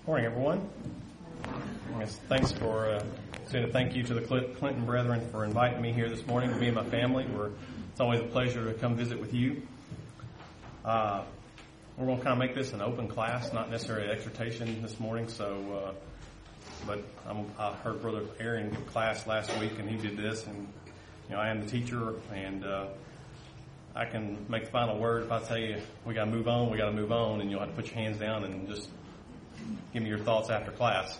Morning, everyone. Thanks for saying a thank you to the Clinton brethren for inviting me here this morning. Me and my family. It's always a pleasure to come visit with you. We're going to kind of make this an open class, not necessarily an exhortation this morning. But I heard Brother Aaron give class last week, and he did this. And I am the teacher, and I can make the final word if I tell you we got to move on. We got to move on, and you'll have to put your hands down and just give me your thoughts after class.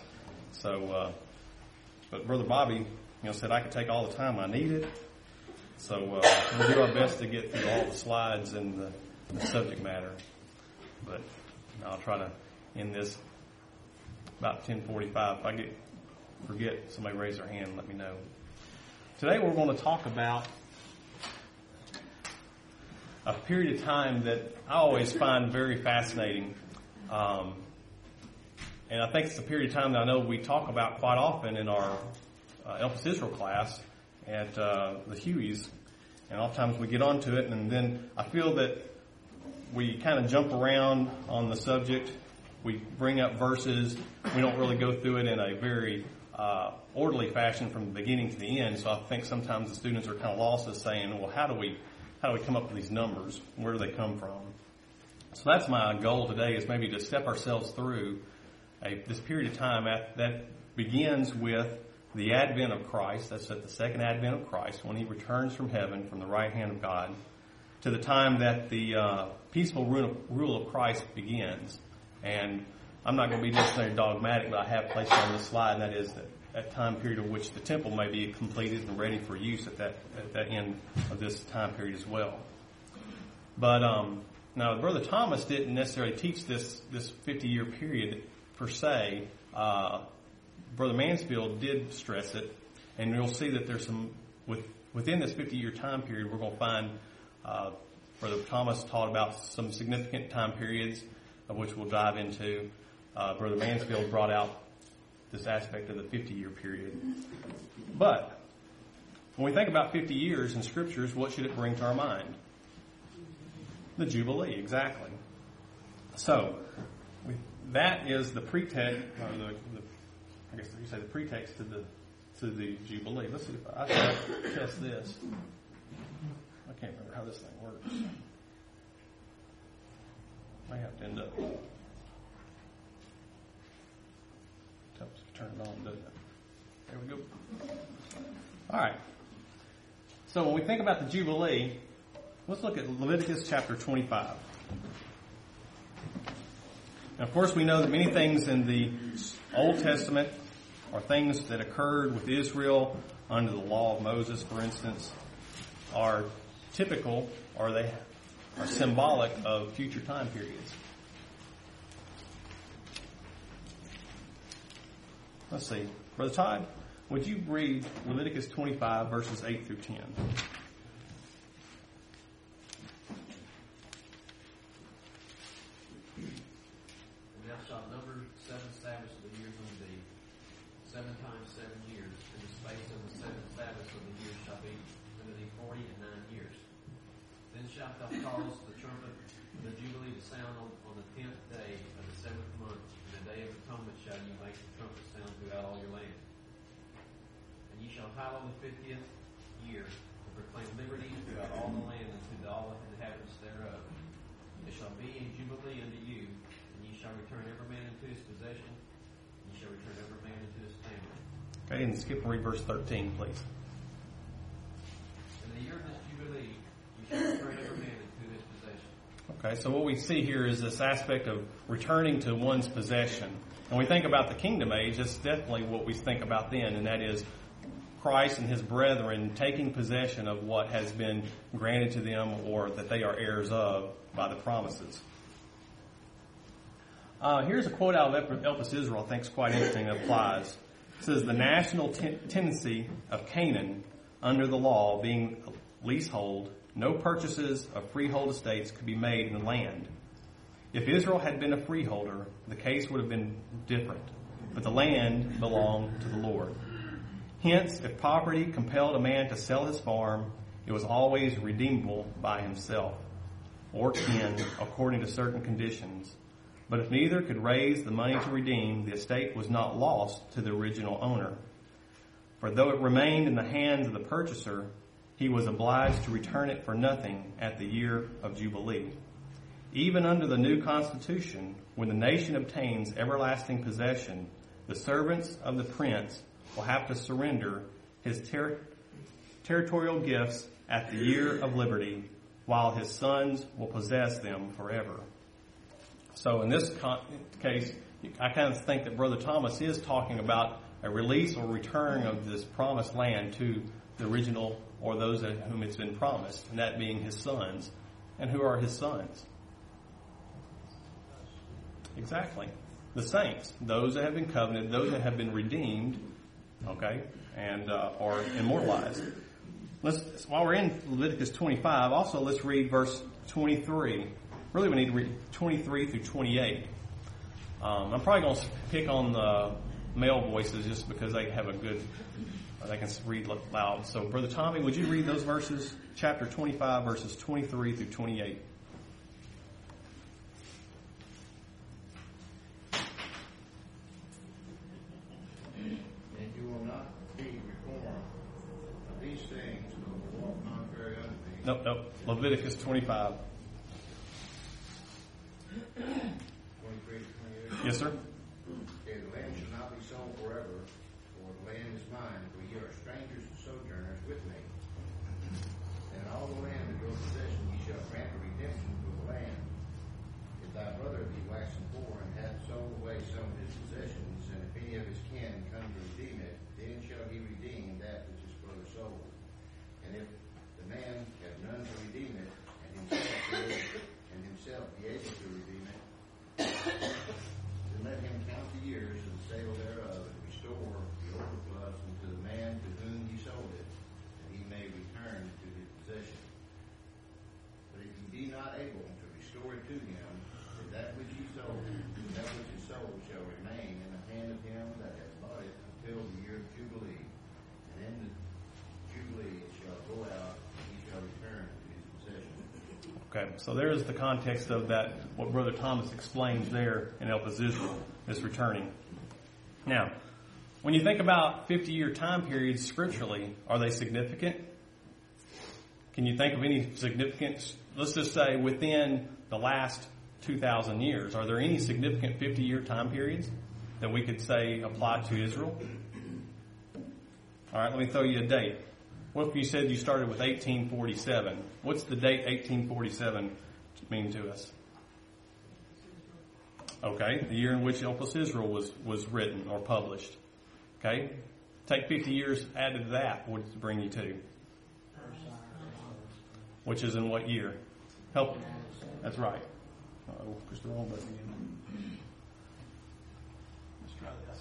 But Brother Bobby, said I could take all the time I needed. So we'll do our best to get through all the slides and the subject matter. But I'll try to end this about 10:45. If I forget, somebody raise their hand and let me know. Today we're going to talk about a period of time that I always find very fascinating. And I think it's a period of time that I know we talk about quite often in our Elpis Israel class at the Hueys. And oftentimes we get onto it, and then I feel that we kind of jump around on the subject. We bring up verses. We don't really go through it in a very orderly fashion from the beginning to the end. So I think sometimes the students are kind of lost as saying, well, how do we come up with these numbers? Where do they come from? So that's my goal today, is maybe to step ourselves through this period of time that begins with the advent of Christ. That's at the second advent of Christ, when he returns from heaven from the right hand of God, to the time that the peaceful rule of Christ begins. And I'm not going to be necessarily dogmatic, but I have placed on this slide, and that is that time period of which the temple may be completed and ready for use at that end of this time period as well. But now, Brother Thomas didn't necessarily teach this 50-year period per se. Brother Mansfield did stress it, and you'll see that there's some within this 50-year time period. We're going to find Brother Thomas taught about some significant time periods, of which we'll dive into. Brother Mansfield brought out this aspect of the 50-year period. But when we think about 50 years in Scriptures, what should it bring to our mind? The Jubilee, exactly. So that is the pretext, or I guess you say the pretext to the Jubilee. Let's see if I can test this. I can't remember how this thing works. I have to end up. Helps turn it on, doesn't it? There we go. All right. So when we think about the Jubilee, let's look at Leviticus chapter 25. Now, of course, we know that many things in the Old Testament are things that occurred with Israel under the law of Moses, for instance, are typical, or they are symbolic of future time periods. Let's see. Brother Todd, would you read Leviticus 25, verses 8 through 10? Shalt thou cause the trumpet of the Jubilee to sound on the 10th day of the 7th month, and the day of atonement shall you make the trumpet sound throughout all your land. And ye shall hallow the 50th year, and proclaim liberty throughout all the land unto all the inhabitants thereof. It shall be a jubilee unto you, and ye shall return every man into his possession, and ye shall return every man into his family. Okay, and skip and read verse 13, please. In the year of this jubilee, you shall return every man into his possession. Okay, so what we see here is this aspect of returning to one's possession. And we think about the kingdom age, that's definitely what we think about then, and that is Christ and his brethren taking possession of what has been granted to them, or that they are heirs of by the promises. Here's a quote out of Elpis Israel I think is quite interesting that applies. It says, the national tendency of Canaan under the law being leasehold, no purchases of freehold estates could be made in the land. If Israel had been a freeholder, the case would have been different, but the land belonged to the Lord. Hence, if property compelled a man to sell his farm, it was always redeemable by himself or kin according to certain conditions, But if neither could raise the money to redeem, the estate was not lost to the original owner. For though it remained in the hands of the purchaser, he was obliged to return it for nothing at the year of Jubilee. Even under the new constitution, when the nation obtains everlasting possession, the servants of the prince will have to surrender his territorial gifts at the year of liberty, while his sons will possess them forever. So in this case, I kind of think that Brother Thomas is talking about a release or return of this promised land to the original or those at whom it's been promised, and that being his sons. And who are his sons? Exactly. The saints, those that have been covenanted, those that have been redeemed, okay, and are immortalized. While we're in Leviticus 25, also let's read verse 23. Really, we need to read 23 through 28. I'm probably going to pick on the male voices just because they have they can read loud. So, Brother Tommy, would you read those verses, chapter 25, verses 23 through 28? And you will not be reformed of these things, nor will walk contrary unto me. Nope. Leviticus 25. 23 to 28. Yes, sir. Okay, the land shall not be sold forever, for the land is mine, for ye are strangers and sojourners with me. And all the land of your possession ye shall grant a redemption for the land. If thy brother be waxen poor, and hath sold away some of his possessions, and if any of his kin come to redeem it, then shall he redeem that which his brother sold. And if the man have none to redeem it, and himself be able to redeem it, then let him count the years of the sale thereof, and restore the overplus unto the man to whom he sold it, that he may return to his possession. But if he be not able to restore it to him, then that which he sold, that which is sold shall remain in the hand of him that hath bought it until the year of Jubilee. And in the Jubilee it shall go out, and he shall return to his possession. Okay, so there's the context of that, what Brother Thomas explains there in Elpis Israel, is returning. Now, when you think about 50-year time periods scripturally, are they significant? Can you think of any significance, let's just say within the last 2,000 years, are there any significant 50-year time periods that we could say apply to Israel? All right, let me throw you a date. What if you said you started with 1847? What's the date 1847 mean to us? Okay, the year in which Elpis Israel was written or published. Okay, take 50 years added to that. What does it bring you to? Which is in what year? Help. That's right. Oh, push the wrong button again. Let's try this.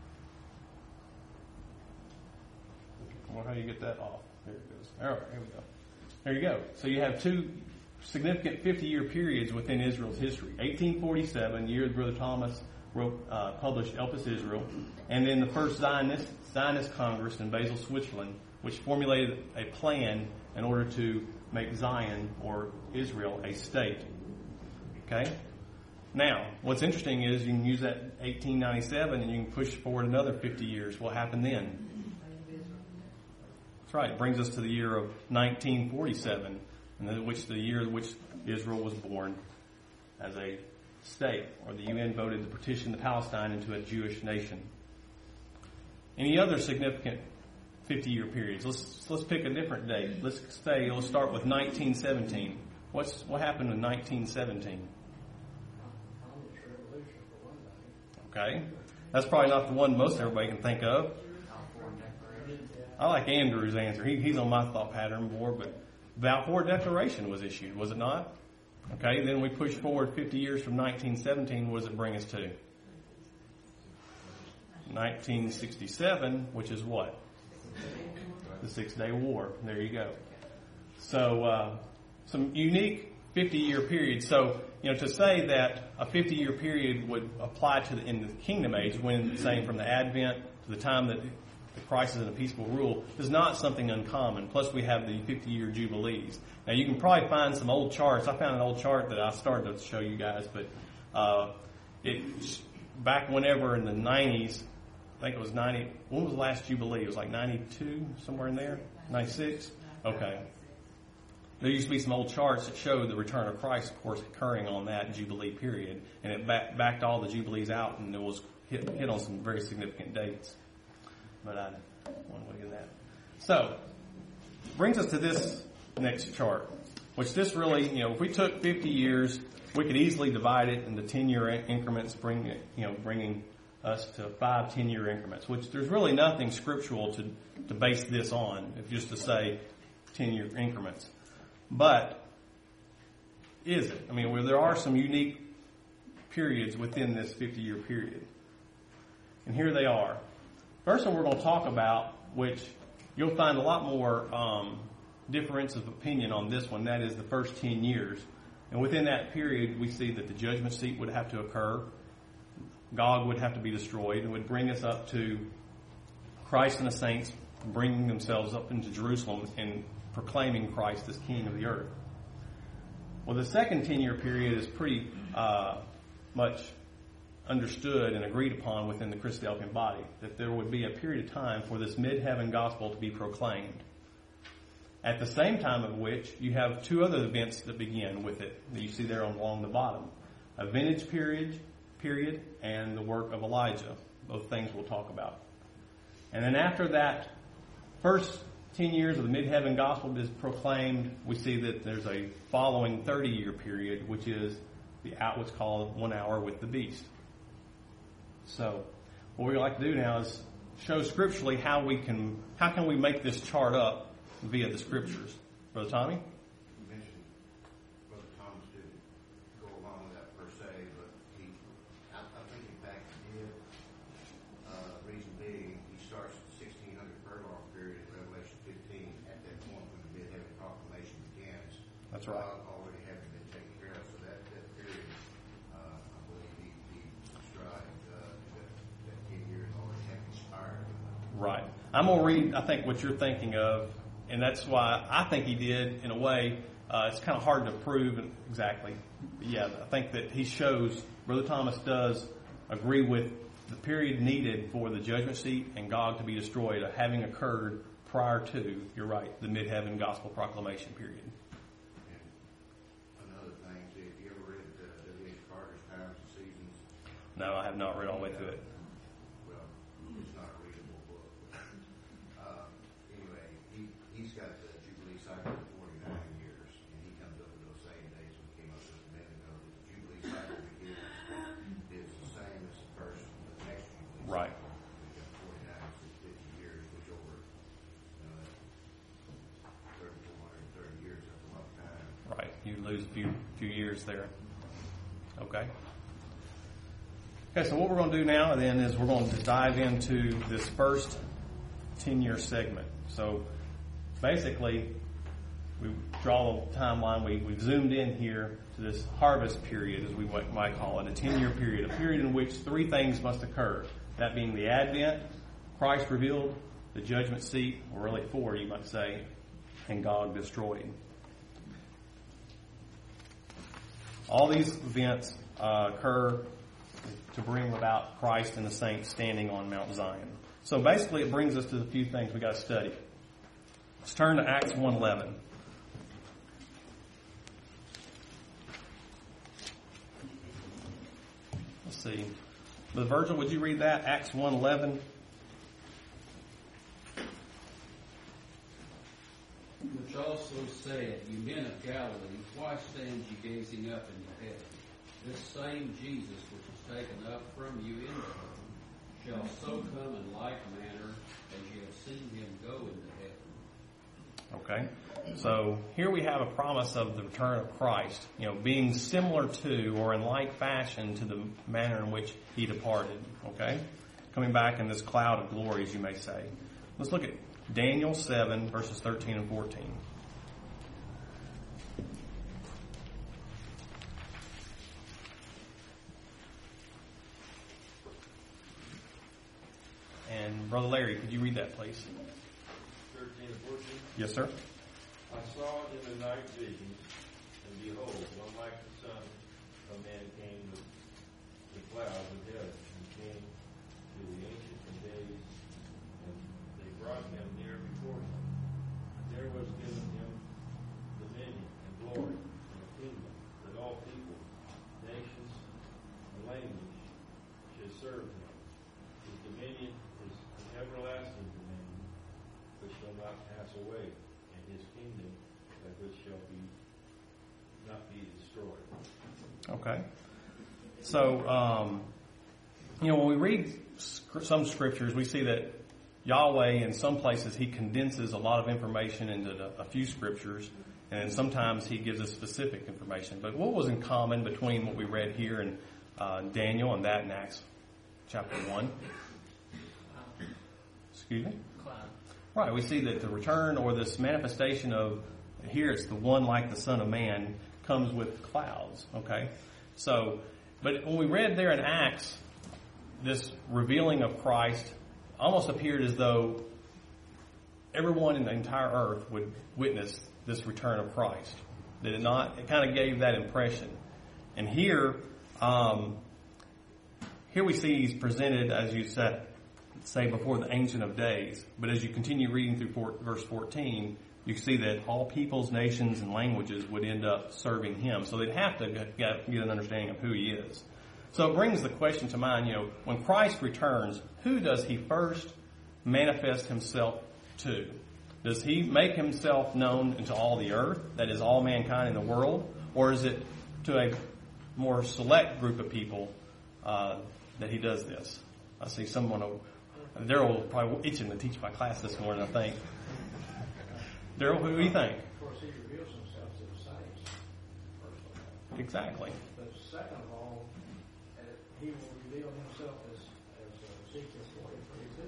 I wonder how you get that off. There it goes. All right, here we go. There you go. So you have two significant 50-year periods within Israel's history. 1847, the year that Brother Thomas published Elpis Israel, and then the first Zionist Congress in Basel, Switzerland, which formulated a plan in order to make Zion, or Israel, a state. Okay? Now, what's interesting is you can use that 1897 and you can push forward another 50 years. What happened then? That's right. It brings us to the year of 1947, the year in which Israel was born as a state, or the UN voted to partition the Palestine into a Jewish nation. Any other significant 50-year periods? Let's pick a different date. Let's start with 1917. What happened in 1917? Okay, that's probably not the one most everybody can think of. I like Andrew's answer. He's on my thought pattern board, but Balfour Declaration was issued, was it not? Okay, then we push forward 50 years from 1917. What does it bring us to? 1967, which is what? The 6-Day War. There you go. So, some unique 50-year periods. So, to say that a 50-year period would apply in the Kingdom Age, when saying from the Advent to the time that the Christ is in a peaceful rule, is not something uncommon. Plus, we have the 50-year Jubilees. Now, you can probably find some old charts. I found an old chart that I started to show you guys, but back whenever in the 90s, I think it was 90, when was the last Jubilee? It was like 92, somewhere in there? 96? Okay. There used to be some old charts that showed the return of Christ, of course, occurring on that Jubilee period. And it backed all the Jubilees out, and it was hit on some very significant dates. But I want to look at that. So, brings us to this next chart, which this really, if we took 50 years, we could easily divide it into 10-year increments, bringing us to 5 10-year increments, which there's really nothing scriptural to base this on, if just to say 10-year increments. But is it? I mean, where there are some unique periods within this 50-year period. And here they are. First one we're going to talk about, which you'll find a lot more difference of opinion on this one. That is the first 10 years. And within that period, we see that the judgment seat would have to occur. Gog would have to be destroyed, and would bring us up to Christ and the saints bringing themselves up into Jerusalem and proclaiming Christ as King of the earth. Well, the second 10-year period is pretty much understood and agreed upon within the Christadelphian body, that there would be a period of time for this mid-heaven gospel to be proclaimed. At the same time of which, you have 2 other events that begin with it that you see there along the bottom. A vintage period, and the work of Elijah. Both things we'll talk about. And then after that first 10 years of the mid-heaven gospel is proclaimed, we see that there's a following 30-year period, which is what's called 1 hour with the beast. So, what we'd like to do now is show scripturally how can we make this chart up via the scriptures. Brother Tommy? You mentioned Brother Thomas didn't go along with that per se, but I think in fact he did. Reason being, he starts the 1600 Pergol period in Revelation 15 at that point when the mid-heaven proclamation begins. That's right. Already having been taken care of, so that period, I believe he described that 10 years already had expired. Right. I'm going to read, I think, what you're thinking of, and that's why I think he did, in a way. It's kind of hard to prove exactly. But yeah, I think that he shows, Brother Thomas does agree with the period needed for the judgment seat and Gog to be destroyed having occurred prior to, you're right, the mid-heaven gospel proclamation period. And another thing, too, have you ever read W.H. Carter's Times and Seasons? No, I have not read all the way through it. Well, it's not a readable book. Anyway, he's got the Jubilee cycle of 49 years, and he comes up with those same dates we came up with a minute ago. The Jubilee cycle begins is the same as the first, the next Jubilee Right. cycle. We've got 49 to 50 years, which over 3,430 years, that's a lot of time. Right. You lose a few years there. Okay. Okay, so what we're going to do now then is we're going to dive into this first 10-year segment. So basically, we draw a timeline. We've zoomed in here to this harvest period, as we might call it, a 10-year period, a period in which 3 things must occur. That being the Advent, Christ revealed, the judgment seat, or really 4, you might say, and Gog destroyed. All these events occur to bring about Christ and the saints standing on Mount Zion. So basically it brings us to the few things we got to study. Let's turn to Acts 1:11. Let's see. Brother Virgil, would you read that? Acts 1:11. Which also said, You men of Galilee, why stand ye gazing up into heaven? This same Jesus which is taken up from you into heaven shall so come in like manner as ye have seen him go into heaven. Okay. So here we have a promise of the return of Christ, being similar to or in like fashion to the manner in which he departed. Okay. Coming back in this cloud of glory, as you may say. Let's look at Daniel 7, verses 13 and 14. And Brother Larry, could you read that, please? 13 and 14. Yes, sir. I saw in the night visions, and behold, one like the Son of Man came with cloud of heaven and came to the Ancient of Days, and they brought him near before him. There was given him dominion and glory and a kingdom, that all people, nations, and languages should serve him. His dominion is an everlasting dominion, which shall not pass away, and his kingdom that which shall not be destroyed. Okay. So, when we read some scriptures, we see that Yahweh, in some places, he condenses a lot of information into a few scriptures, and sometimes he gives us specific information. But what was in common between what we read here in Daniel and that in Acts chapter 1? Excuse me? Cloud. Right. We see that the return or this manifestation of, here it's the one like the Son of Man, comes with clouds. Okay? So, but when we read there in Acts, this revealing of Christ almost appeared as though everyone in the entire earth would witness this return of Christ. Did it not? It kind of gave that impression. And here we see he's presented, as you say, before the Ancient of Days. But as you continue reading through verse 14, you see that all peoples, nations, and languages would end up serving him. So they'd have to get an understanding of who he is. So it brings the question to mind, when Christ returns, who does he first manifest himself to? Does he make himself known into all the earth, that is all mankind in the world? Or is it to a more select group of people that he does this? I see someone, Daryl will probably itching to teach my class this morning, I think. Daryl, who do you think? Of course, he reveals himself to the saints, first of all. Exactly. But second of all, he will reveal himself as Ezekiel 43:2.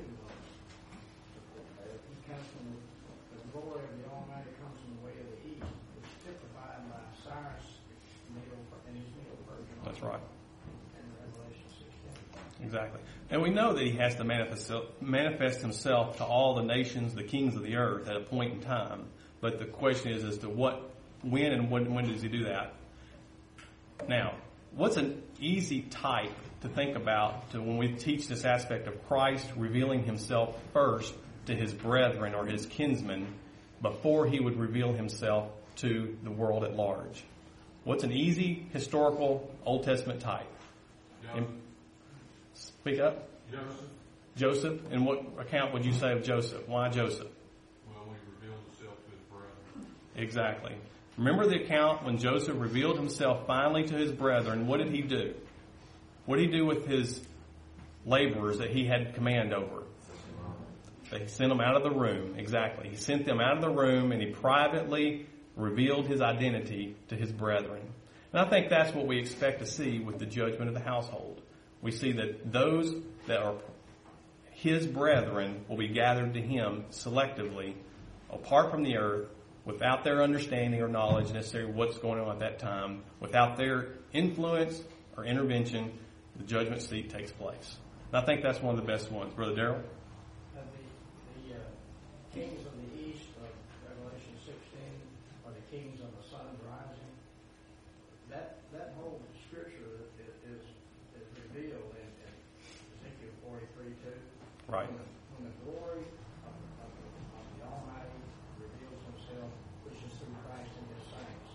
He comes from the glory of the Almighty comes from the way of the east, which is typified by Cyrus and his Medo-Persian. That's right. In Revelation 16. Exactly. And we know that he has to manifest himself to all the nations, the kings of the earth at a point in time. But the question is as to when does he do that? Now, what's an easy type to think about when we teach this aspect of Christ revealing himself first to his brethren or his kinsmen before he would reveal himself to the world at large? What's an easy historical Old Testament type? Speak up. Joseph. Joseph. And what account would you say of Joseph? Why Joseph? Well, he revealed himself to his brethren. Exactly. Remember the account when Joseph revealed himself finally to his brethren. What did he do? What did he do with his laborers that he had command over? He sent them out of the room. Exactly. He sent them out of the room and he privately revealed his identity to his brethren. And I think that's what we expect to see with the judgment of the household. We see that those that are his brethren will be gathered to him selectively, apart from the earth, without their understanding or knowledge necessarily what's going on at that time, without their influence or intervention, the judgment seat takes place. And I think that's one of the best ones. Brother Darrell? The kings of the east of Revelation 16 are the kings of the sun rising. That whole scripture is revealed in Ezekiel 43:2. Right. When the glory of the Almighty reveals himself, which is through Christ and his saints,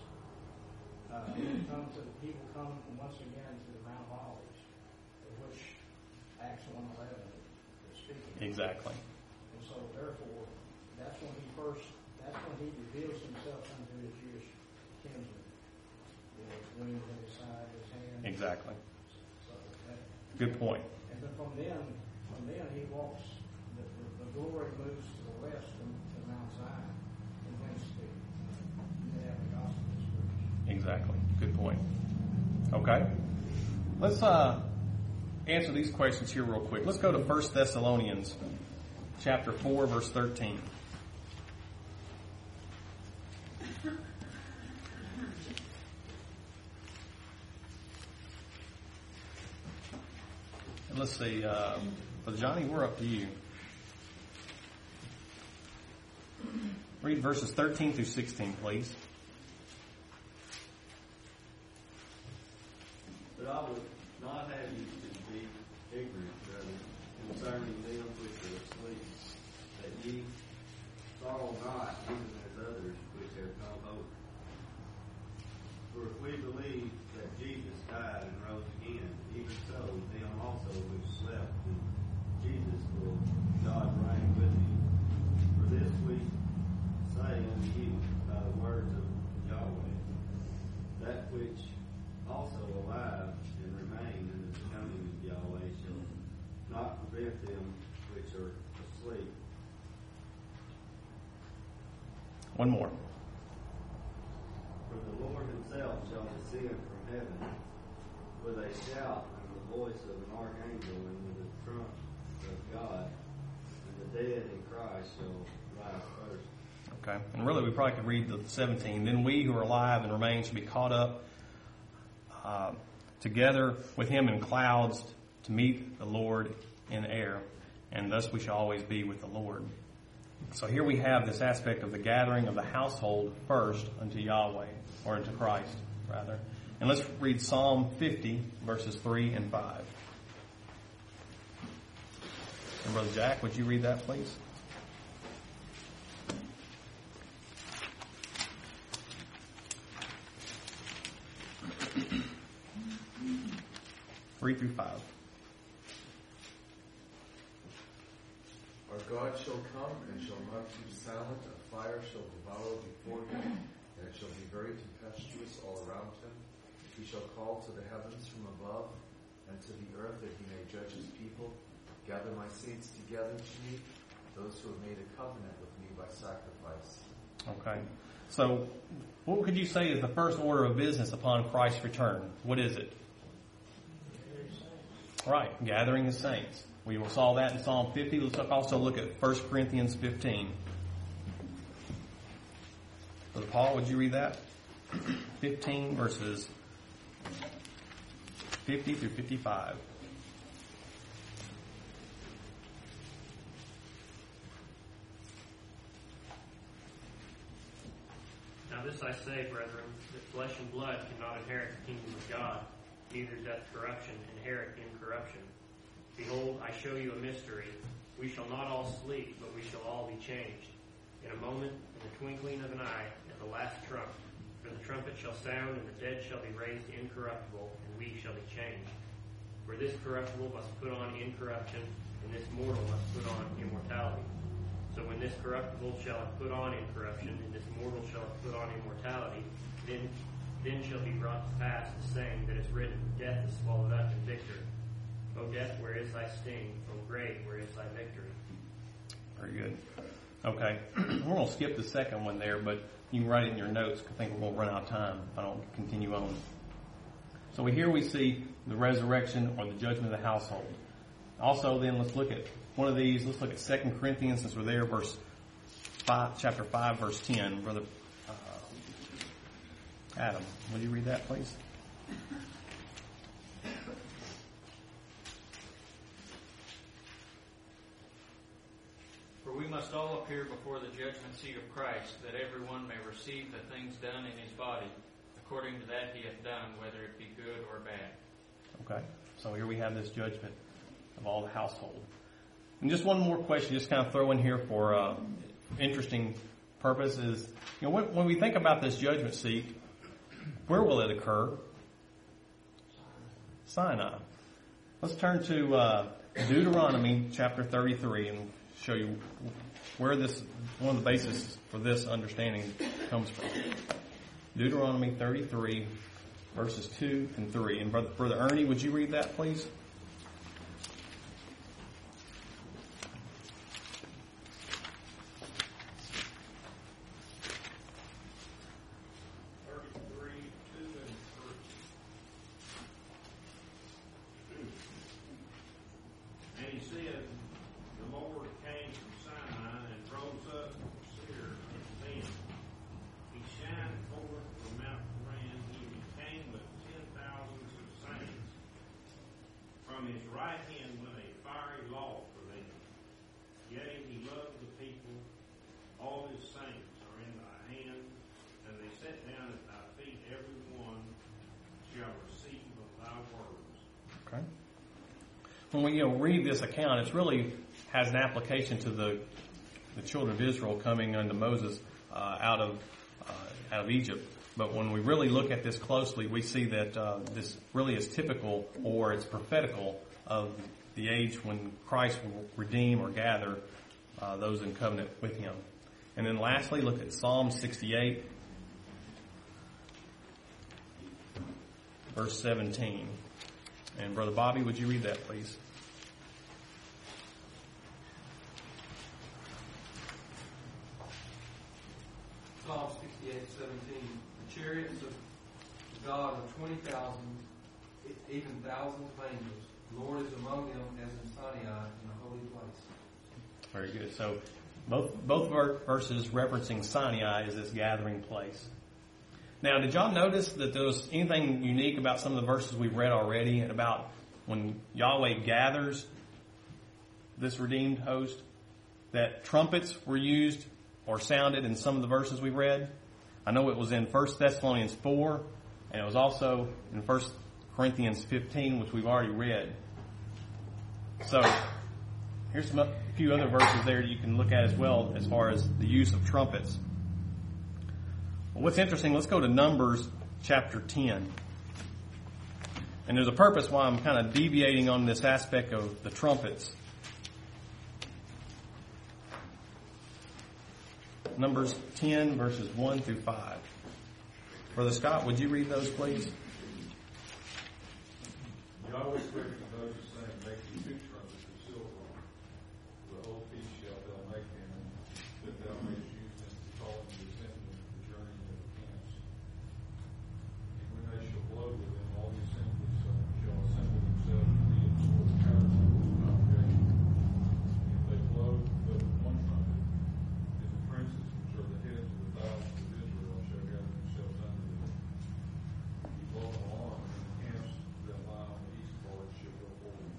people come once again to the Mount of Olives, of which Acts 1:11 is speaking. Exactly. And so therefore, that's when he reveals himself unto his Jewish kinsmen. His wings in his side, his hand. Exactly. So Good point. and then from then he walks, the glory moves to the west to Mount Zion, and whence they have the gospel is preached. Exactly. Good point. Okay. Let's answer these questions here real quick. Let's go to 1 Thessalonians chapter 4, verse 13. And let's see, Brother Johnny, we're up to you. Read verses 13 through 16, please. But I would Not have you to be ignorant, brethren, concerning them which are asleep, that ye sorrow not, even as others which have come over. For if we believe that Jesus died and rose again, even so them also which slept in Jesus will God reign with him. For this we say unto you by the words of Yahweh, that which also alive and remain in the coming of Yahweh shall not prevent them which are asleep. One more. For the Lord himself shall descend from heaven with a shout and the voice of an archangel and with the trump of God, and the dead in Christ shall rise first. Okay. And really, we probably could read the 17. Then we who are alive and remain shall be caught up together with him in clouds to meet the Lord in air, and thus we shall always be with the Lord. So here we have this aspect of the gathering of the household first unto Yahweh, or unto Christ, rather. And let's read Psalm 50, verses 3 and 5. And Brother Jack, would you read that, please? Three through 5. Our God shall come and shall not keep silent. A fire shall devour before him, and it shall be very tempestuous all around him. He shall call to the heavens from above, and to the earth that he may judge his people. Gather my saints together to me, those who have made a covenant with me by sacrifice. Okay. So, what could you say is the first order of business upon Christ's return? What is it? Right, gathering the saints. We saw that in Psalm 50. Let's also look at 1 Corinthians 15. Brother Paul, would you read that? 15 verses 50 through 55. Now this I say, brethren, that flesh and blood cannot inherit the kingdom of God, neither doth corruption inherit incorruption. Behold, I show you a mystery. We shall not all sleep, but we shall all be changed. In a moment, in the twinkling of an eye, at the last trump. For the trumpet shall sound, and the dead shall be raised incorruptible, and we shall be changed. For this corruptible must put on incorruption, and this mortal must put on immortality. So when this corruptible shall have put on incorruption, and this mortal shall have put on immortality, then shall be brought to pass the saying that is written, Death is swallowed up in victory. O death, where is thy sting? O grave, where is thy victory? Very good. Okay. We're going to skip the second one there, but you can write it in your notes. I think we're going to run out of time if I don't continue on. So here we see the resurrection or the judgment of the household. Also, then, let's look at one of these. Let's look at 2 Corinthians, since we're there, chapter 5, verse 10. Brother Adam, will you read that, please? For we must all appear before the judgment seat of Christ, that every one may receive the things done in his body, according to that he hath done, whether it be good or bad. Okay, so here we have this judgment of all the household. And just one more question, just kind of throw in here for interesting purposes. You know, when we think about this judgment seat, where will it occur? Sinai. Let's turn to Deuteronomy chapter 33 and show you where one of the basis for this understanding comes from. Deuteronomy 33, verses 2 and 3. And Brother Ernie, would you read that, please? Okay. When we read this account, it really has an application to the children of Israel coming unto Moses out of Egypt. But when we really look at this closely, we see that this really is typical, or it's prophetical, of the age when Christ will redeem or gather those in covenant with Him. And then lastly, look at Psalm 68, verse 17. And Brother Bobby, would you read that, please? Psalm 68:17. The chariots of God are 20,000, even thousands of angels. The Lord is among them as in Sinai in the holy place. Very good. So both verses referencing Sinai as this gathering place. Now, did y'all notice that there was anything unique about some of the verses we've read already and about when Yahweh gathers this redeemed host, that trumpets were used or sounded in some of the verses we read? I know it was in 1 Thessalonians 4, and it was also in 1 Corinthians 15, which we've already read. So here's a few other verses there you can look at as well as far as the use of trumpets. Well, what's interesting, let's go to Numbers chapter 10. And there's a purpose why I'm kind of deviating on this aspect of the trumpets. Numbers 10, verses 1 through 5. Brother Scott, would you read those, please? Yahweh spake to Moses, saying, Make thee 2 trumpets of silver. The whole piece shalt thou make them, that thou mayest use them to call them the assembly of the journey of the camps. And when they shall blow with them, all the assemblies shall assemble themselves to thee before the tabernacle of the congregation. And if they blow but with one trumpet, then the princes, which are the heads of the thousands of Israel, shall gather themselves unto them. If you blow an alarm, then the camps that lie on the east part shall go forward.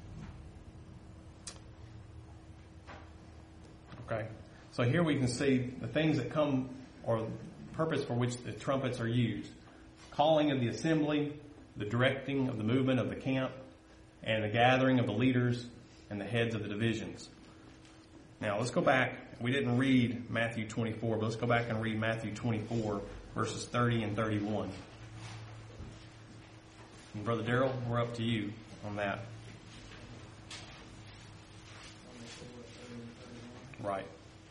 Okay. So here we can see the things that come, or the purpose for which the trumpets are used. Calling of the assembly, the directing of the movement of the camp, and the gathering of the leaders and the heads of the divisions. Now let's go back. We didn't read Matthew 24, but let's go back and read Matthew 24, verses 30 and 31. And Brother Darrell, we're up to you on that. Right.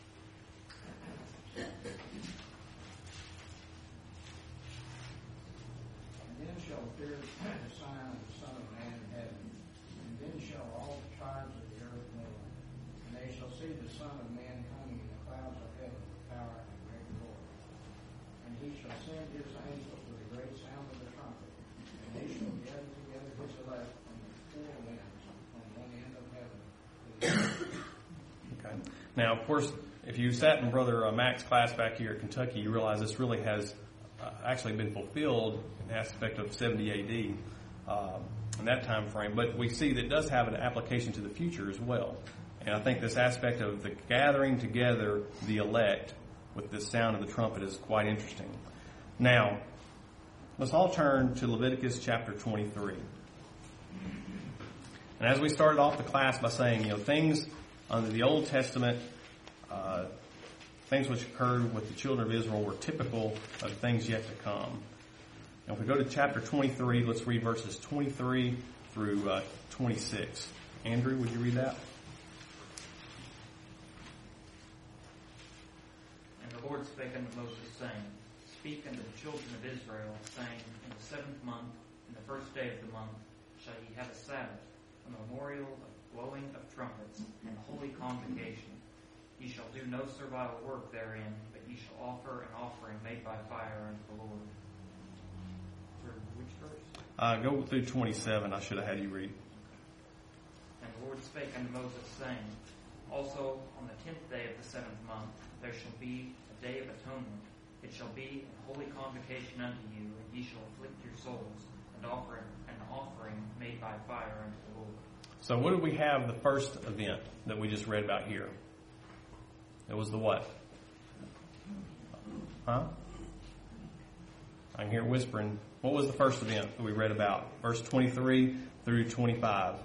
And then shall appear the sign of the Son of Man in heaven. And then shall all the tribes of the earth know it. And they shall see the Son of Man coming in the clouds of heaven with power and great glory. And he shall send his angels with a great sound of the trumpet. And they shall gather together his elect from the four winds, from one end of heaven to the other. Okay. Now, of course, if you sat in Brother Mac's class back here at Kentucky, you realize this really has actually been fulfilled in the aspect of 70 A.D. In that time frame. But we see that it does have an application to the future as well. And I think this aspect of the gathering together the elect with the sound of the trumpet is quite interesting. Now, let's all turn to Leviticus chapter 23. And as we started off the class by saying, things under the Old Testament, things which occurred with the children of Israel were typical of things yet to come. And if we go to chapter 23, let's read verses 23 through 26. Andrew, would you read that? And the Lord spake unto Moses, saying, Speak unto the children of Israel, saying, In the 7th month, in the 1st day of the month, shall ye have a Sabbath, a memorial of blowing of trumpets, and a holy convocation. Ye shall do no servile work therein, but ye shall offer an offering made by fire unto the Lord. Through which verse? Go through 27. I should have had you read. And the Lord spake unto Moses, saying, Also on the 10th day of the 7th month there shall be a day of atonement. It shall be a holy convocation unto you, and ye shall afflict your souls, and offer an offering made by fire unto the Lord. So what did we have the first event that we just read about here? It was the what? Huh? I'm here whispering. What was the first event that we read about? Verse 23 through 25.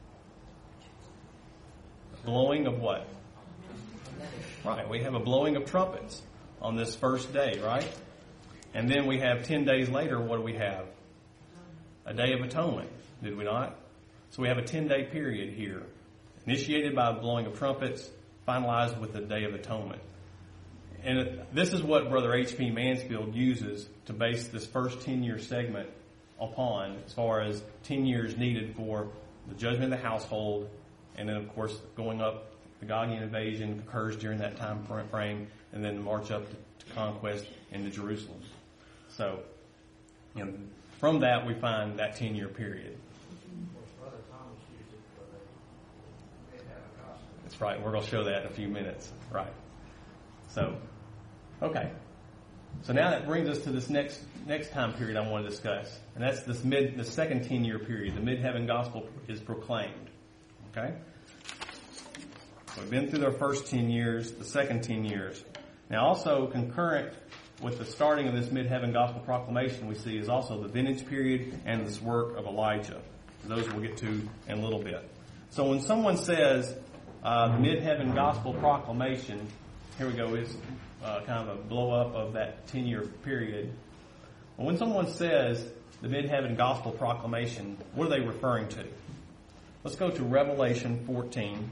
Blowing of what? Right, we have a blowing of trumpets on this first day, right? And then we have 10 days later, what do we have? A Day of Atonement, did we not? So we have a 10-day period here, initiated by the blowing of trumpets, finalized with the Day of Atonement. And this is what Brother H.P. Mansfield uses to base this first 10-year segment upon, as far as 10 years needed for the judgment of the household, and then, of course, going up, the Gogian invasion occurs during that time frame, and then march up to conquest into Jerusalem. So, from that we find that 10-year period. Brother Thomas used it for the mid-heaven gospel. That's right. We're going to show that in a few minutes. Right. So, okay. So now that brings us to this next time period I want to discuss, and that's the second 10-year period. The mid-heaven gospel is proclaimed. Okay. So we've been through the first 10 years, the second 10 years. Now, also concurrent with the starting of this mid-heaven gospel proclamation, we see is also the vintage period and this work of Elijah. Those we'll get to in a little bit. So when someone says mid-heaven gospel proclamation, here we go, is kind of a blow-up of that 10-year period. But when someone says the mid-heaven gospel proclamation, what are they referring to? Let's go to Revelation 14.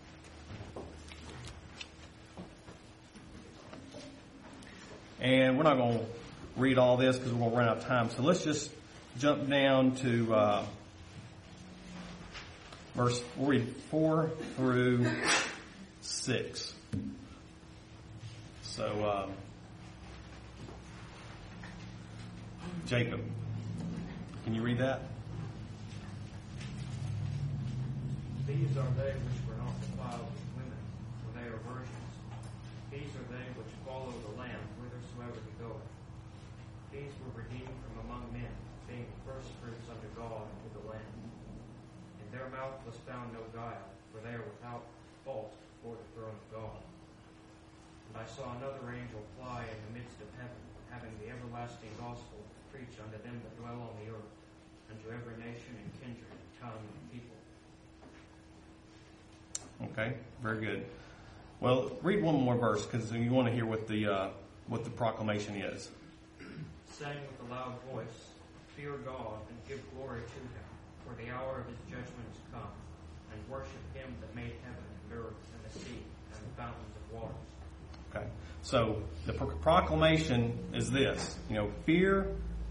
And we're not going to read all this because we're going to run out of time. So let's just jump down to we'll read 4 through 6. So, Jacob, can you read that? These are they which were not defiled with women, for they are virgins. These are they which follow the Lamb whithersoever he goeth. These were redeemed from among men, being firstfruits unto God and to the Lamb. In their mouth was found no guile, for they are without fault before the throne of God. And I saw another angel fly in the midst of heaven, having the everlasting gospel to preach unto them that dwell on the earth, unto every nation and kindred, tongue, and people. Okay, very good. Well, read one more verse because you want to hear what the proclamation is. Saying with a loud voice, fear God and give glory to him, for the hour of his judgment is come, and worship him that made heaven and earth and the sea and the fountains of waters. Okay, so the proclamation is this: fear.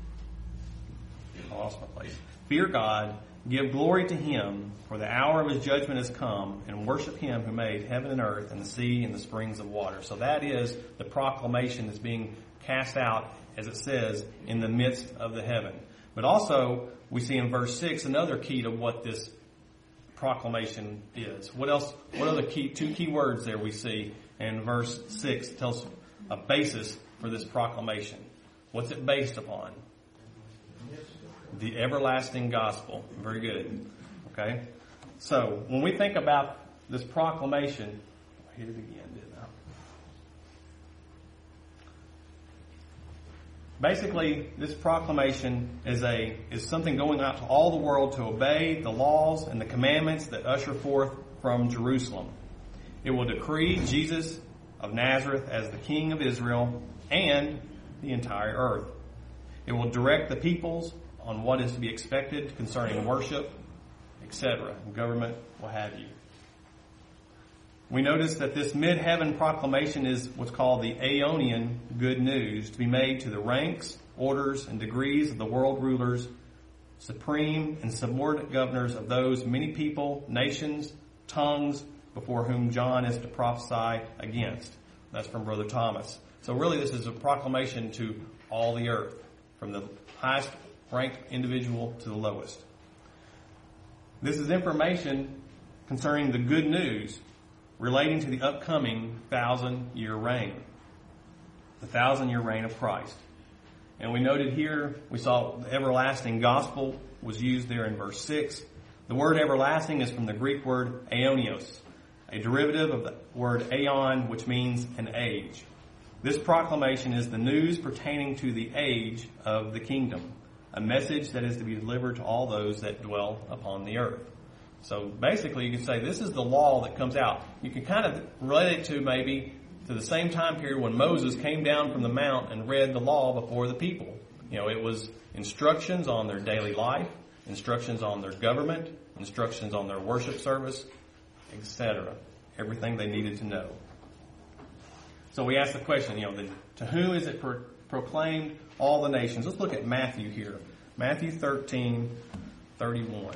I lost my place. Fear God. Give glory to him, for the hour of his judgment has come, and worship him who made heaven and earth and the sea and the springs of water. So that is the proclamation that's being cast out, as it says, in the midst of the heaven. But also, we see in verse 6 another key to what this proclamation is. What else? What other two key words there we see in verse 6 tells a basis for this proclamation. What's it based upon? The everlasting gospel. Very good. Okay? So, when we think about this proclamation, I hit it again, didn't I? Basically, this proclamation is something going out to all the world to obey the laws and the commandments that usher forth from Jerusalem. It will decree Jesus of Nazareth as the King of Israel and the entire earth. It will direct the peoples on what is to be expected concerning worship, etc., government, what have you. We notice that this mid-heaven proclamation is what's called the Aeonian good news, to be made to the ranks, orders, and degrees of the world rulers, supreme and subordinate governors of those many people, nations, tongues, before whom John is to prophesy against. That's from Brother Thomas. So really this is a proclamation to all the earth, from the highest ranked individual to the lowest. This is information concerning the good news relating to the upcoming 1,000-year reign. The 1,000-year reign of Christ. And we noted here, we saw the everlasting gospel was used there in verse 6. The word everlasting is from the Greek word aionios, a derivative of the word aeon, which means an age. This proclamation is the news pertaining to the age of the kingdom, a message that is to be delivered to all those that dwell upon the earth. So basically you can say this is the law that comes out. You can kind of relate it to maybe to the same time period when Moses came down from the mount and read the law before the people. It was instructions on their daily life, instructions on their government, instructions on their worship service, etc. Everything they needed to know. So we ask the question, to whom is it proclaimed? All the nations. Let's look at Matthew here. Matthew 13:31.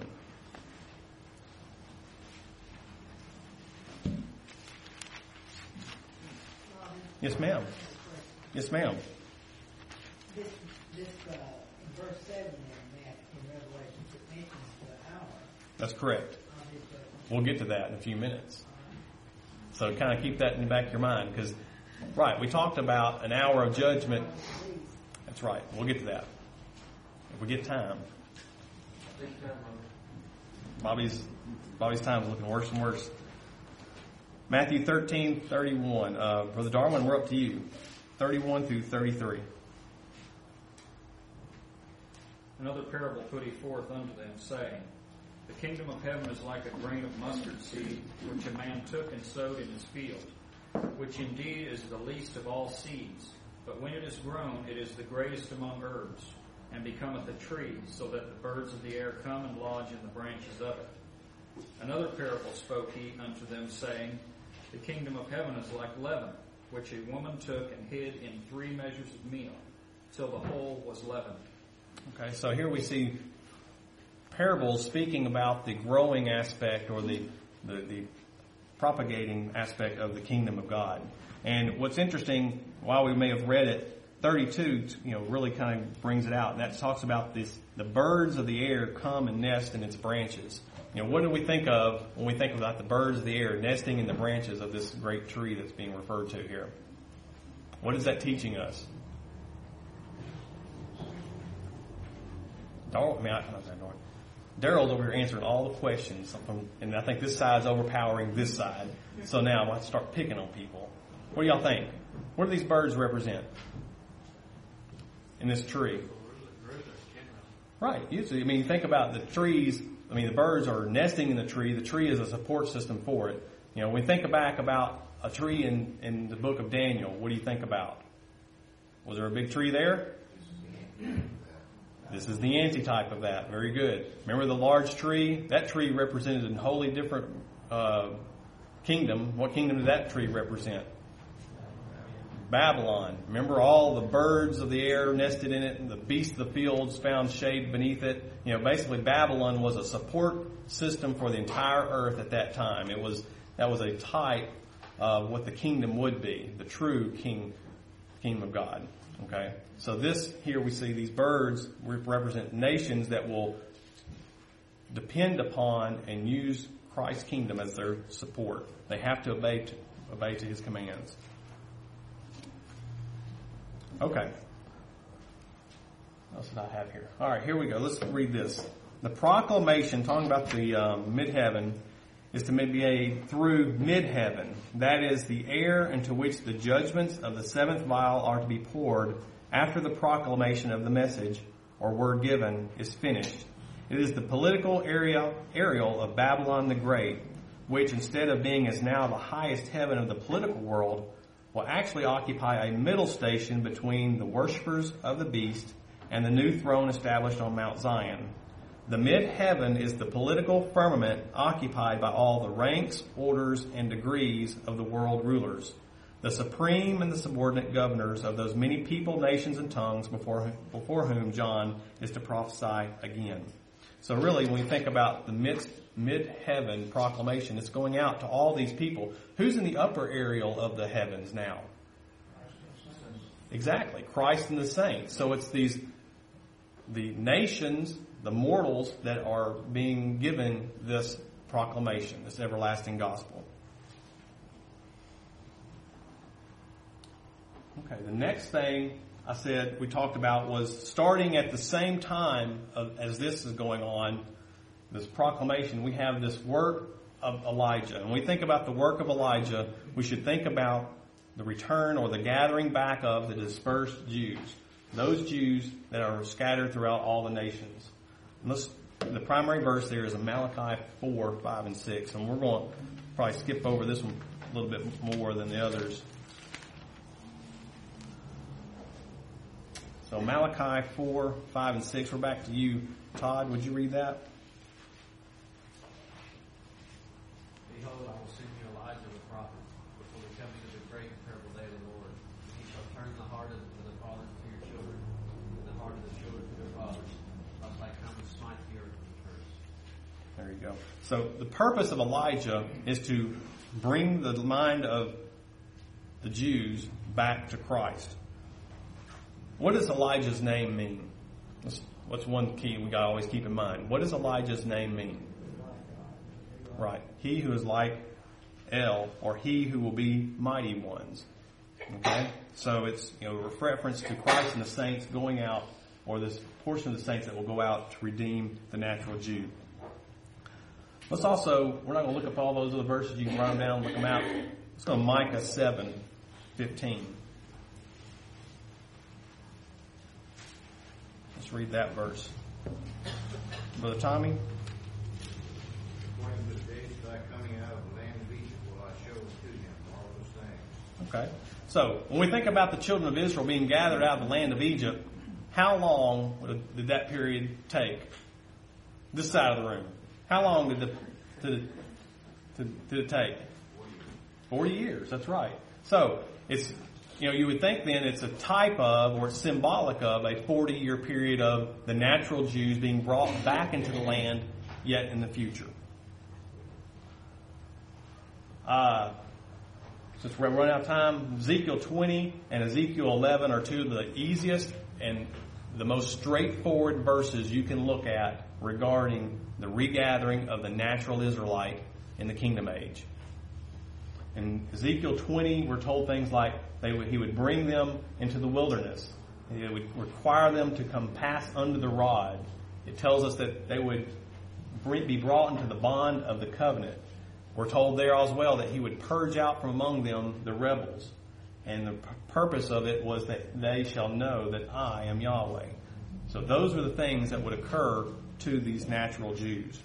Yes, ma'am. Yes, ma'am. This verse 7 in Revelation, it mentions the hour. That's correct. We'll get to that in a few minutes. So kind of keep that in the back of your mind because, right, we talked about an hour of judgment. That's right. We'll get to that. If we get time. Bobby's time is looking worse and worse. Matthew 13:31. Brother Darwin, we're up to you. 31 through 33. Another parable put he forth unto them, saying, The kingdom of heaven is like a grain of mustard seed, which a man took and sowed in his field, which indeed is the least of all seeds. But when it is grown, it is the greatest among herbs, and becometh a tree, so that the birds of the air come and lodge in the branches of it. Another parable spoke he unto them, saying, The kingdom of heaven is like leaven, which a woman took and hid in 3 measures of meal, till the whole was leavened. Okay, so here we see parables speaking about the growing aspect or the propagating aspect of the kingdom of God. And what's interesting, while we may have read it, 32, really kind of brings it out. And that talks about the birds of the air come and nest in its branches. What do we think of when we think about the birds of the air nesting in the branches of this great tree that's being referred to here? What is that teaching us? Daryl's over here answering all the questions, and I think this side's overpowering this side. So now I'm going to start picking on people. What do y'all think? What do these birds represent in this tree? Right. Usually, you think about the trees. The birds are nesting in the tree. The tree is a support system for it. When we think back about a tree in the book of Daniel, what do you think about? Was there a big tree there? This is the antitype of that. Very good. Remember the large tree? That tree represented a wholly different kingdom. What kingdom did that tree represent? Babylon. Remember all the birds of the air nested in it and the beasts of the fields found shade beneath it? Basically Babylon was a support system for the entire earth at that time. That was a type of what the kingdom would be, the true kingdom of God. Okay? So here we see these birds represent nations that will depend upon and use Christ's kingdom as their support. They have to obey to his commands. Okay. What else did I have here? All right, here we go. Let's read this. The proclamation, talking about the mid-heaven, is to be through mid-heaven. That is the air into which the judgments of the 7th vial are to be poured after the proclamation of the message or word given is finished. It is the political aerial of Babylon the Great, which instead of being as now the highest heaven of the political world, will actually occupy a middle station between the worshippers of the beast and the new throne established on Mount Zion. The mid-heaven is the political firmament occupied by all the ranks, orders, and degrees of the world rulers, the supreme and the subordinate governors of those many people, nations, and tongues before whom John is to prophesy again. So really, when we think about the mid-heaven proclamation, it's going out to all these people. Who's in the upper aerial of the heavens now? Exactly, Christ and the saints. So it's the nations, the mortals, that are being given this proclamation, this everlasting gospel. Okay, the next thing I said we talked about was starting at the same time as this is going on, this proclamation, we have this work of Elijah. And when we think about the work of Elijah, we should think about the return or the gathering back of the dispersed Jews. Those Jews that are scattered throughout all the nations. The primary verse there is in Malachi 4, 5, and 6. And we're going to probably skip over this one a little bit more than the others. So Malachi 4, 5, and 6. We're back to you, Todd. Would you read that? Behold, I will send you Elijah the prophet before the coming of the great and terrible day of the Lord. He shall turn the heart of the fathers to your children, and the heart of the children to their fathers, lest I come and smite the earth with a curse. There you go. So the purpose of Elijah is to bring the mind of the Jews back to Christ. What does Elijah's name mean? What's one key we got to always keep in mind? What does Elijah's name mean? Right. He who is like El, or he who will be mighty ones. Okay? So it's, a reference to Christ and the saints going out, or this portion of the saints that will go out to redeem the natural Jew. Let's also, we're not going to look up all those other verses. You can write them down and look them out. Let's go to Micah 7, 15. Let's read that verse. Brother Tommy? According to the days of thy coming out of the land of Egypt will I show to him marvelous things. Okay. So, when we think about the children of Israel being gathered out of the land of Egypt, how long did that period take? This side of the room. How long did it take? 40 years. That's right. So, it's, you would think then it's a type of, or it's symbolic of, a 40-year period of the natural Jews being brought back into the land yet in the future. Since we're running out of time, Ezekiel 20 and Ezekiel 11 are two of the easiest and the most straightforward verses you can look at regarding the regathering of the natural Israelite in the kingdom age. In Ezekiel 20, we're told things like he would bring them into the wilderness. He would require them to come pass under the rod. It tells us that they would be brought into the bond of the covenant. We're told there as well that he would purge out from among them the rebels. And the purpose of it was that they shall know that I am Yahweh. So those were the things that would occur to these natural Jews.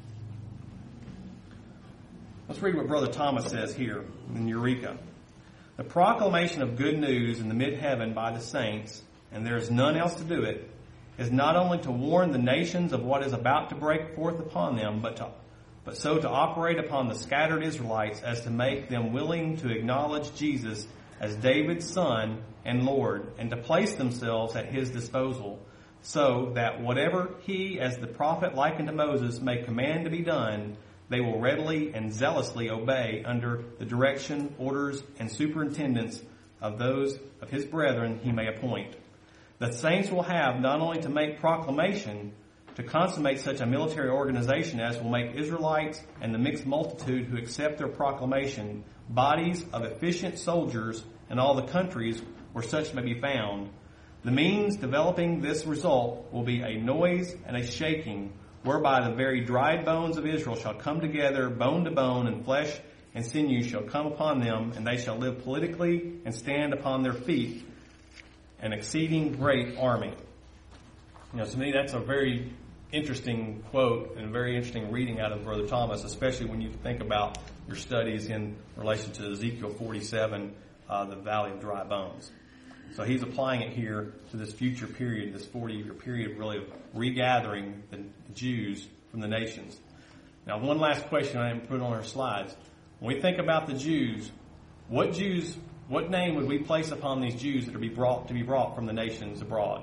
Let's read what Brother Thomas says here in Eureka. The proclamation of good news in the mid-heaven by the saints, and there is none else to do it, is not only to warn the nations of what is about to break forth upon them, but so to operate upon the scattered Israelites as to make them willing to acknowledge Jesus as David's son and Lord, and to place themselves at his disposal, so that whatever he, as the prophet likened to Moses, may command to be done, they will readily and zealously obey under the direction, orders, and superintendence of those of his brethren he may appoint. The saints will have not only to make proclamation, to consummate such a military organization as will make Israelites and the mixed multitude who accept their proclamation bodies of efficient soldiers in all the countries where such may be found. The means developing this result will be a noise and a shaking, whereby the very dried bones of Israel shall come together, bone to bone, and flesh and sinew shall come upon them, and they shall live politically and stand upon their feet, an exceeding great army. To me, that's a very interesting quote and a very interesting reading out of Brother Thomas, especially when you think about your studies in relation to Ezekiel 47, the Valley of Dry Bones. So he's applying it here to this future period, this 40-year period really of regathering the Jews from the nations. Now, one last question I didn't put on our slides. When we think about the Jews, what name would we place upon these Jews that are to be brought from the nations abroad?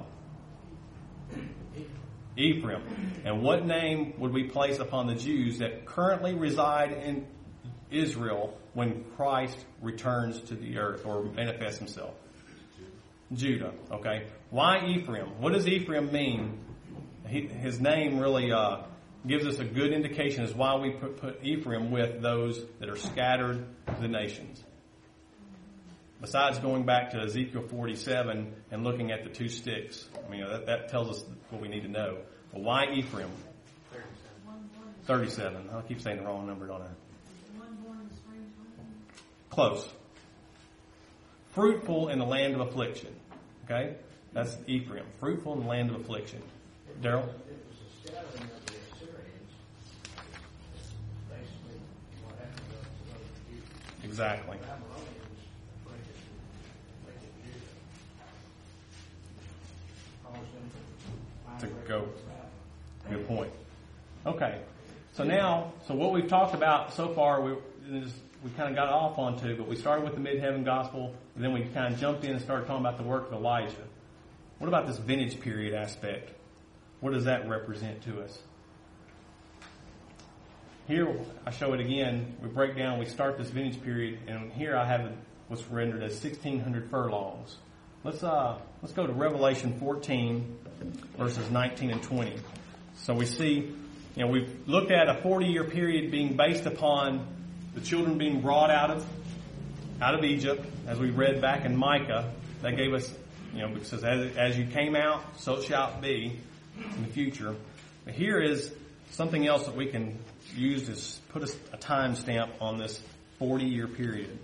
Ephraim. And what name would we place upon the Jews that currently reside in Israel when Christ returns to the earth or manifests himself? Judah. Okay. Why Ephraim? What does Ephraim mean? His name really gives us a good indication as why we put Ephraim with those that are scattered to the nations. Besides going back to Ezekiel 47 and looking at the two sticks. That tells us what we need to know. But why Ephraim? 37. I keep saying the wrong number, don't I? Close. fruitful in the land of affliction. Okay? That's Ephraim. Fruitful in the land of affliction. Daryl? It was a scattering of the Assyrians. Basically, what happened to those people. Exactly. The Babylonians afflicted Judah. Caused them To go. Good point. Okay. So what we've talked about so far, we kind of got off onto, but we started with the mid-heaven gospel, and then we kind of jumped in and started talking about the work of Elijah. What about this vintage period aspect? What does that represent to us? Here, I show it again. We break down, we start this vintage period, and here I have what's rendered as 1,600 furlongs. Let's go to Revelation 14, verses 19 and 20. So we see, we've looked at a 40-year period being based upon the children being brought out of Egypt, as we read back in Micah. That gave us, because as you came out, so shall it be in the future. But here is something else that we can use to put a time stamp on this 40-year period.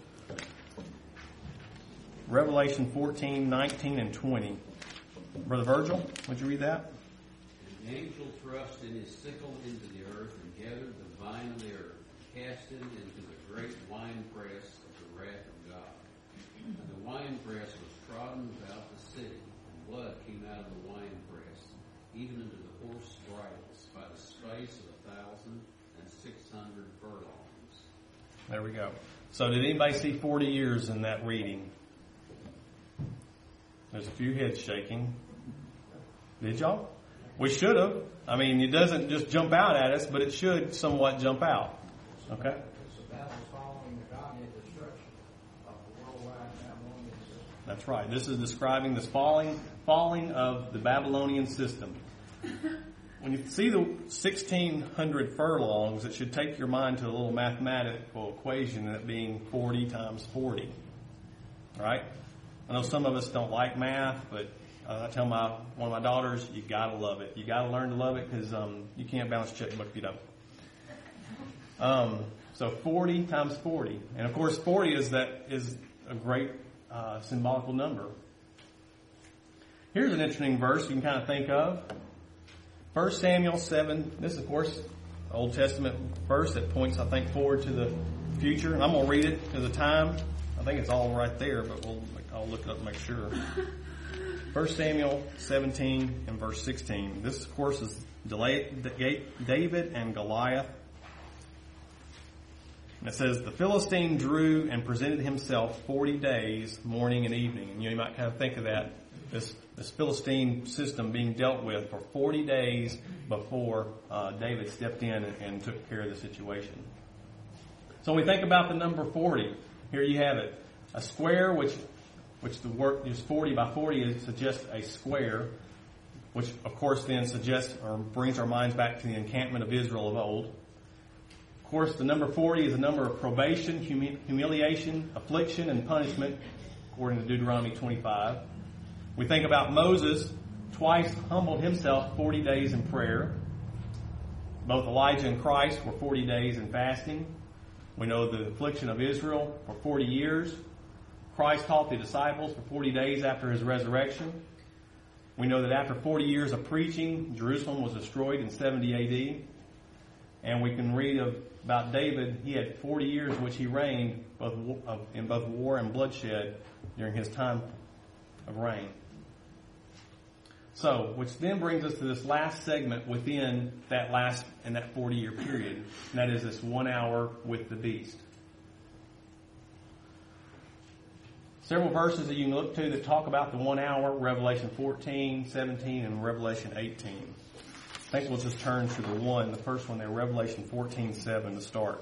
Revelation 14, 19, and 20. Brother Virgil, would you read that? An angel thrust in his sickle into the earth and gathered the vine of the earth, cast it into the great winepress of the wrath of God. And the winepress was trodden without the city, and blood came out of the winepress, even into the horse bridles, by the space of 1,600 furlongs. There we go. So did anybody see 40 years in that reading? There's a few heads shaking. Did y'all? We should have. I mean, it doesn't just jump out at us, but it should somewhat jump out. Okay? It's a battle following the Godhead destruction of the worldwide Babylonian system. That's right. This is describing this falling of the Babylonian system. When you see the 1,600 furlongs, it should take your mind to a little mathematical equation, that being 40 times 40. All right? I know some of us don't like math, but I tell one of my daughters, you gotta love it. You gotta learn to love it, because you can't balance a checkbook if you don't. So 40 times 40, and of course 40 is a great symbolical number. Here's an interesting verse you can kind of think of. 1 Samuel 7. This is, of course, Old Testament verse that points, I think, forward to the future. And I'm going to read it to the time. I think it's all right there, but I'll look it up and make sure. 1 Samuel 17 and verse 16. This, of course, is David and Goliath. And it says, the Philistine drew and presented himself 40 days, morning and evening. And you might kind of think of that, this Philistine system being dealt with for 40 days before David stepped in and took care of the situation. So when we think about the number 40, here you have it. A square, which the work is 40 by 40 suggests a square, which of course then suggests or brings our minds back to the encampment of Israel of old. Of course, the number 40 is a number of probation, humiliation, affliction, and punishment, according to Deuteronomy 25. We think about Moses twice humbled himself 40 days in prayer. Both Elijah and Christ were 40 days in fasting. We know the affliction of Israel for 40 years. Christ taught the disciples for 40 days after his resurrection. We know that after 40 years of preaching, Jerusalem was destroyed in 70 A.D. And we can read about David. He had 40 years in which he reigned in both war and bloodshed during his time of reign. So, which then brings us to this last segment within that 40-year period, and that is this 1 hour with the beast. Several verses that you can look to that talk about the 1 hour, Revelation 14, 17, and Revelation 18. I think we'll just turn to the first one there, Revelation 14, 7 to start.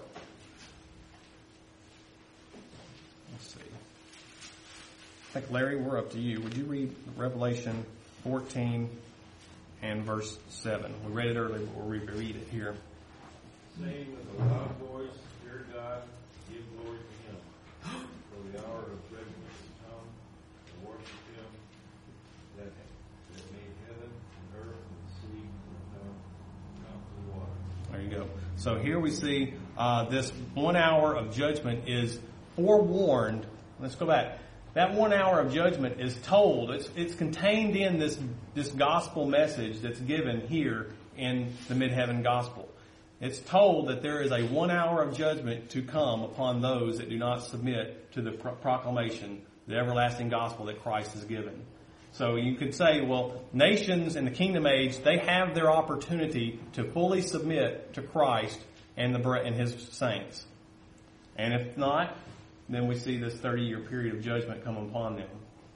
Let's see. I think, Larry, we're up to you. Would you read Revelation 14 and verse 7? We read it earlier, but we'll read it here. Saying with a loud voice, Fear God, give glory to him. For the hour of judgment is come, and worship him that made heaven and earth and the sea and come to the water. There you go. So here we see this 1 hour of judgment is forewarned. Let's go back. That 1 hour of judgment is told. It's contained in this gospel message that's given here in the mid-heaven gospel. It's told that there is a 1 hour of judgment to come upon those that do not submit to the proclamation, the everlasting gospel that Christ has given. So you could say, well, nations in the kingdom age, they have their opportunity to fully submit to Christ and His saints. And if not, then we see this 30-year period of judgment come upon them.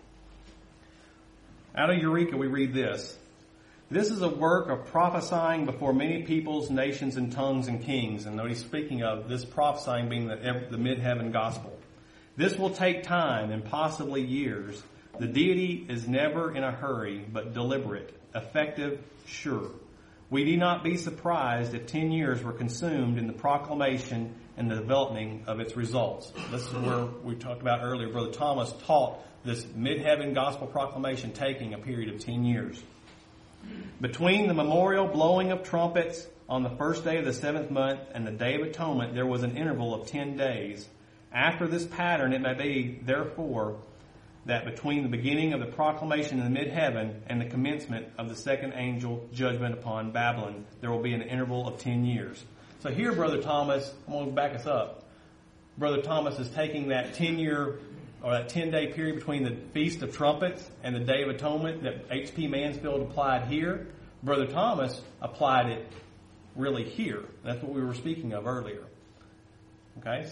Out of Eureka, we read this. This is a work of prophesying before many peoples, nations, and tongues and kings. And note he's speaking of this prophesying being the mid-heaven gospel. This will take time and possibly years. The deity is never in a hurry, but deliberate, effective, sure. We need not be surprised if 10 years were consumed in the proclamation and the developing of its results. This is where we talked about earlier. Brother Thomas taught this mid-heaven gospel proclamation taking a period of 10 years. Between the memorial blowing of trumpets on the first day of the 7th month and the Day of Atonement, there was an interval of 10 days. After this pattern, it may be, therefore, that between the beginning of the proclamation in the mid-heaven and the commencement of the second angel judgment upon Babylon, there will be an interval of 10 years. So here, Brother Thomas, I'm going to back us up. Brother Thomas is taking that 10-year or that 10-day period between the Feast of Trumpets and the Day of Atonement that H.P. Mansfield applied here. Brother Thomas applied it really here. That's what we were speaking of earlier. Okay?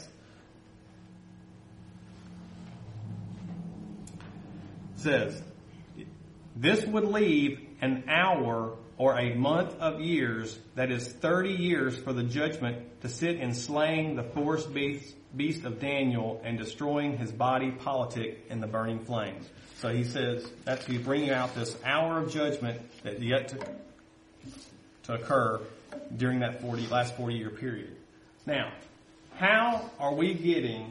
It says, this would leave an hour or a month of years, that is 30 years for the judgment to sit in slaying the forest beast of Daniel and destroying his body politic in the burning flames. So he says that's he's bringing out this hour of judgment that yet to occur during that last 40-year period. Now, how are we getting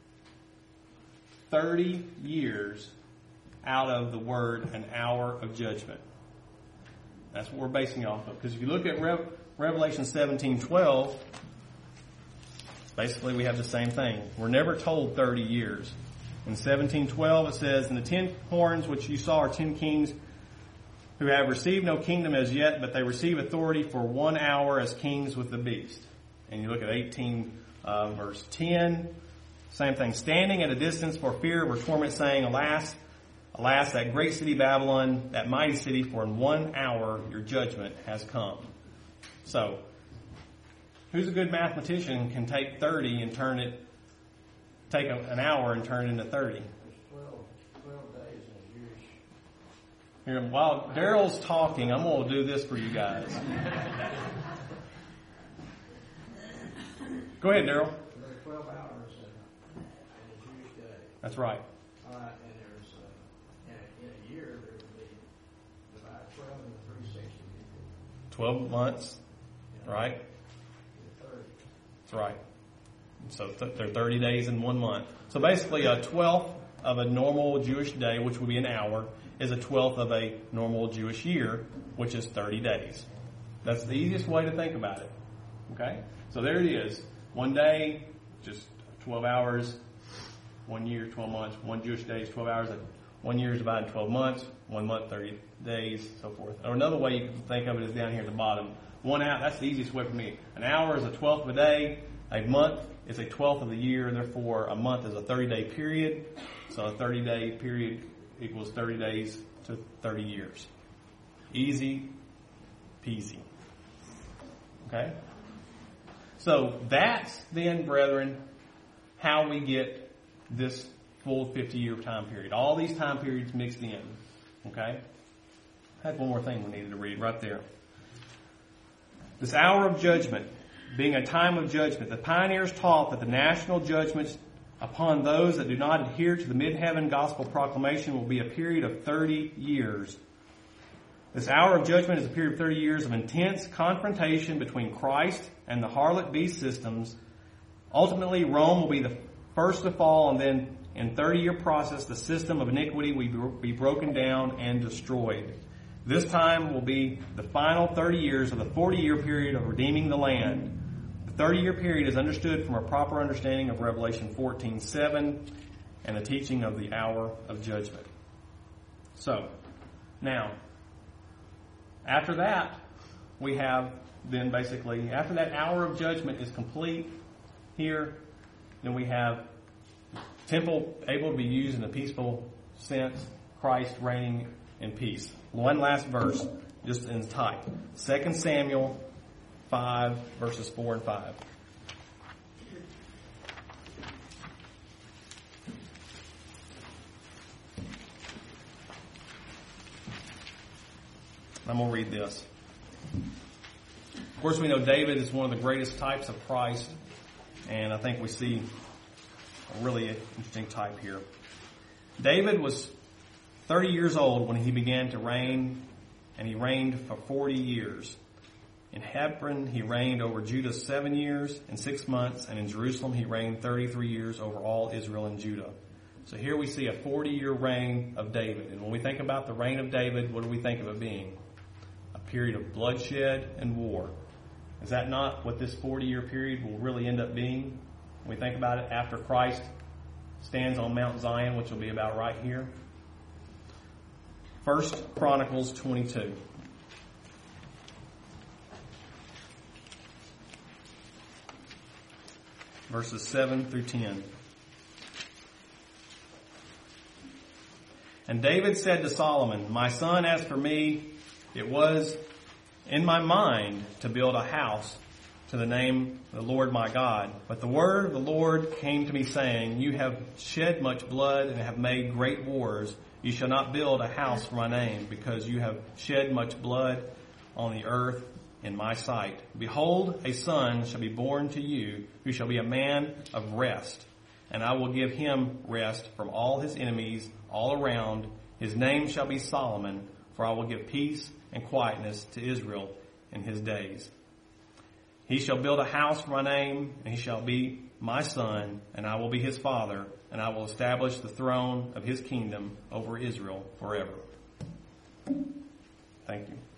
30 years out of the word an hour of judgment? That's what we're basing it off of. Because if you look at Revelation 17:12, basically we have the same thing. We're never told 30 years. In 17:12 it says, and the 10 horns which you saw are 10 kings who have received no kingdom as yet, but they receive authority for 1 hour as kings with the beast. And you look at 18 verse 10, same thing. Standing at a distance for fear of torment, saying, Alas, alas, that great city Babylon, that mighty city, for in 1 hour your judgment has come. So, who's a good mathematician can take 30 and take an hour and turn it into 30? There's 12 days in Jewish. Here, while Daryl's talking, I'm going to do this for you guys. Go ahead, Daryl. There are 12 hours in a Jewish day. That's right. And there's, in a year, there would be about 12 and 360. 12 months, right? 30. That's right. So there are 30 days in 1 month. So basically a 12th of a normal Jewish day, which would be an hour, is a 12th of a normal Jewish year, which is 30 days. That's the easiest way to think about it. Okay? So there it is. 1 day, just 12 hours. 1 year, 12 months. 1 Jewish day is 12 hours. 1 year is divided in 12 months. 1 month, 30 days, so forth. Or another way you can think of it is down here at the bottom. 1 hour, that's the easiest way for me. An hour is a 12th of a day. A month is a 12th of the year. Therefore, a month is a 30-day period. So a 30-day period equals 30 days to 30 years. Easy peasy. Okay? So that's then, brethren, how we get this full 50-year time period. All these time periods mixed in. Okay? I had one more thing we needed to read right there. This hour of judgment, being a time of judgment, the pioneers taught that the national judgments upon those that do not adhere to the mid-heaven gospel proclamation will be a period of 30 years. This hour of judgment is a period of 30 years of intense confrontation between Christ and the harlot beast systems. Ultimately, Rome will be the first to fall, and then in 30-year process, the system of iniquity will be broken down and destroyed. This time will be the final 30 years of the 40-year period of redeeming the land. The 30-year period is understood from a proper understanding of Revelation 14:7 and the teaching of the hour of judgment. So, now, after that, we have then basically, after that hour of judgment is complete here, then we have temple able to be used in a peaceful sense, Christ reigning in peace. One last verse, just in type. 2 Samuel 5, verses 4 and 5. I'm going to read this. Of course, we know David is one of the greatest types of Christ, and I think we see a really interesting type here. David was 30 years old when he began to reign, and he reigned for 40 years. In Hebron, he reigned over Judah 7 years and 6 months, and in Jerusalem, he reigned 33 years over all Israel and Judah. So here we see a 40-year reign of David. And when we think about the reign of David, what do we think of it being? A period of bloodshed and war. Is that not what this 40-year period will really end up being? When we think about it, after Christ stands on Mount Zion, which will be about right here. 1 Chronicles 22. Verses 7 through 10. And David said to Solomon, "My son, as for me, it was in my mind to build a house to the name of the Lord my God. But the word of the Lord came to me, saying, You have shed much blood and have made great wars. You shall not build a house for my name, because you have shed much blood on the earth in my sight. Behold, a son shall be born to you, who shall be a man of rest. And I will give him rest from all his enemies all around. His name shall be Solomon, for I will give peace and quietness to Israel in his days. He shall build a house for my name, and he shall be my son, and I will be his father, and I will establish the throne of his kingdom over Israel forever." Thank you.